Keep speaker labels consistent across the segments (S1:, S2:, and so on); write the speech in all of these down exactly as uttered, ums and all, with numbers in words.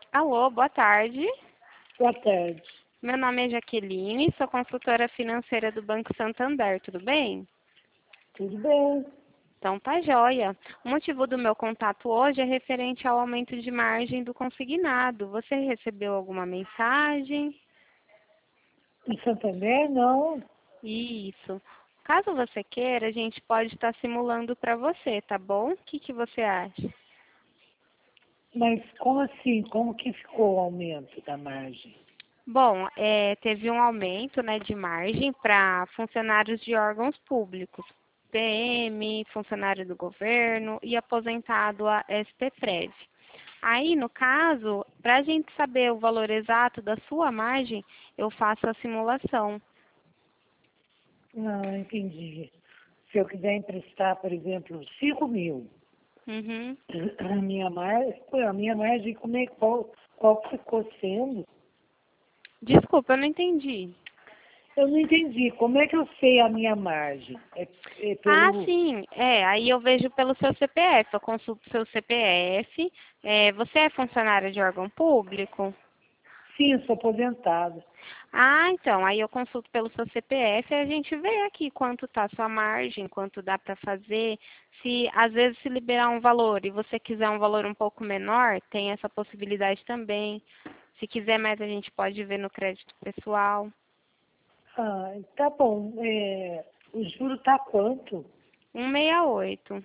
S1: Alô, boa tarde.
S2: Boa tarde.
S1: Meu nome é Jaqueline, sou consultora financeira do Banco Santander, tudo bem?
S2: Tudo bem.
S1: Então tá joia. O motivo do meu contato hoje é referente ao aumento de margem do consignado. Você recebeu alguma mensagem?
S2: Em Santander, não.
S1: Isso. Caso você queira, a gente pode estar simulando para você, tá bom? O que, que você acha?
S2: Mas como assim? Como que ficou o aumento da margem?
S1: Bom, é, teve um aumento, né, de margem para funcionários de órgãos públicos, P M, funcionário do governo e aposentado a S T Prev. Aí, no caso, para a gente saber o valor exato da sua margem, eu faço a simulação.
S2: Não, entendi. Se eu quiser emprestar, por exemplo, cinco mil,
S1: Uhum.
S2: a minha margem, a minha margem como é, qual, qual que ficou sendo?
S1: Desculpa, eu não entendi.
S2: Eu não entendi. Como é que eu sei a minha margem? É, é
S1: Ah,
S2: pelo...
S1: sim. É, aí eu vejo pelo seu C P F. Eu consulto seu C P F. É, você é funcionário de órgão público?
S2: Sim, eu sou aposentada.
S1: Ah, então, aí eu consulto pelo seu C P F e a gente vê aqui quanto está a sua margem, quanto dá para fazer. Se às vezes se liberar um valor e você quiser um valor um pouco menor, tem essa possibilidade também. Se quiser mais, a gente pode ver no crédito pessoal.
S2: Ah, tá bom. É, o juro tá quanto?
S1: cento e sessenta e oito.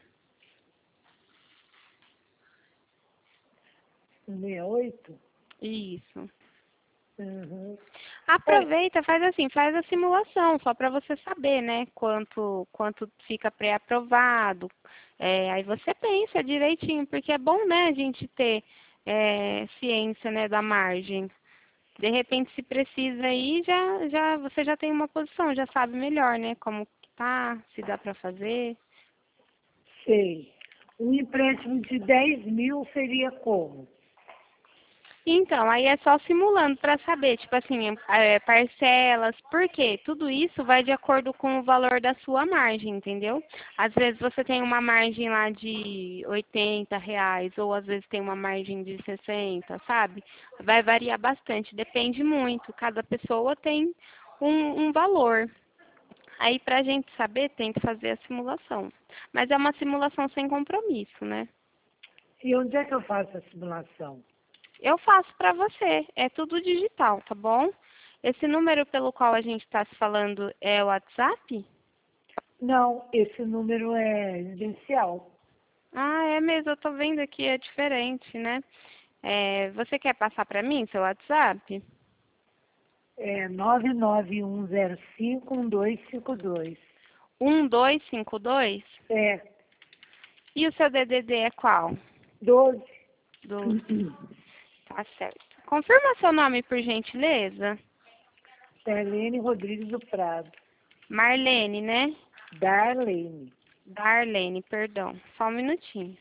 S2: sessenta e oito?
S1: Isso.
S2: Uhum. É,
S1: Aproveita, faz assim, faz a simulação, só para você saber, né, quanto, quanto fica pré-aprovado. É, aí você pensa direitinho, porque é bom, né, a gente ter é, ciência, né, da margem. De repente, se precisa aí, já, já, você já tem uma posição, já sabe melhor, né, como que tá, se dá para fazer.
S2: sei. Um empréstimo de dez mil seria como?
S1: Então, aí é só simulando para saber, tipo assim, é, parcelas, porque tudo isso vai de acordo com o valor da sua margem, entendeu? Às vezes você tem uma margem lá de oitenta reais, ou às vezes tem uma margem de sessenta, sabe? Vai variar bastante, depende muito, cada pessoa tem um, um valor. Aí, para a gente saber, tem que fazer a simulação. Mas é uma simulação sem compromisso, né?
S2: E onde é que eu faço a simulação?
S1: Eu faço para você, é tudo digital, tá bom? Esse número pelo qual a gente está se falando é o WhatsApp?
S2: Não, esse número é residencial.
S1: Ah, é mesmo, eu tô vendo aqui, é diferente, né? É, você quer passar para mim seu WhatsApp?
S2: É nove nove um zero cinco um dois cinco dois.
S1: um dois cinco dois?
S2: É,
S1: E o seu D D D é qual?
S2: doze.
S1: doze. Tá certo. Confirma seu nome, por gentileza.
S2: Darlene Rodrigues do Prado.
S1: Marlene, né?
S2: Darlene.
S1: Darlene, perdão. Só um minutinho.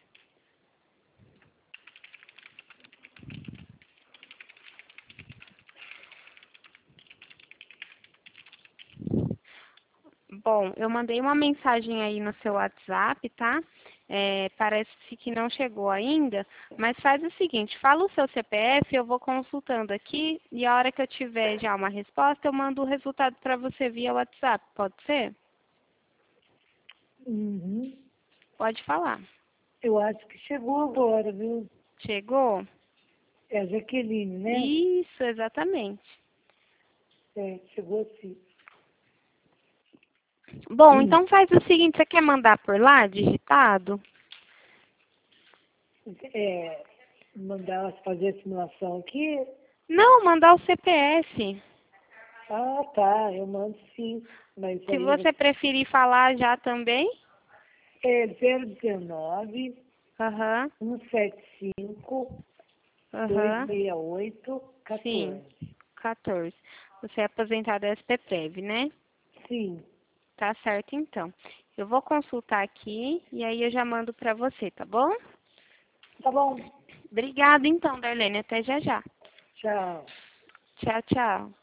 S1: Bom, eu mandei uma mensagem aí no seu WhatsApp, tá? É, parece que não chegou ainda, mas faz o seguinte, fala o seu C P F, eu vou consultando aqui e a hora que eu tiver já uma resposta, eu mando o resultado para você via WhatsApp, pode ser?
S2: Uhum.
S1: Pode falar.
S2: Eu acho que chegou agora, viu?
S1: Chegou?
S2: É a Jaqueline, né?
S1: Isso, exatamente.
S2: É, chegou sim.
S1: Bom, então faz o seguinte, você quer mandar por lá, digitado?
S2: É, mandar elas fazer a simulação aqui.
S1: Não, mandar o C P F.
S2: Ah, tá, eu mando sim. Mas
S1: Se
S2: aí
S1: você
S2: você...
S1: preferir falar já também.
S2: É zero dezenove,
S1: Aham,
S2: cento e setenta e cinco, duzentos e
S1: aham.
S2: sessenta e oito,
S1: Sim,
S2: quatorze.
S1: quatorze. Você é aposentado S P Prev, né?
S2: Sim,
S1: Tá certo, então. Eu vou consultar aqui e aí eu já mando para você, tá bom?
S2: tá bom.
S1: Obrigada, então, Darlene. Até já já.
S2: Tchau.
S1: Tchau, tchau.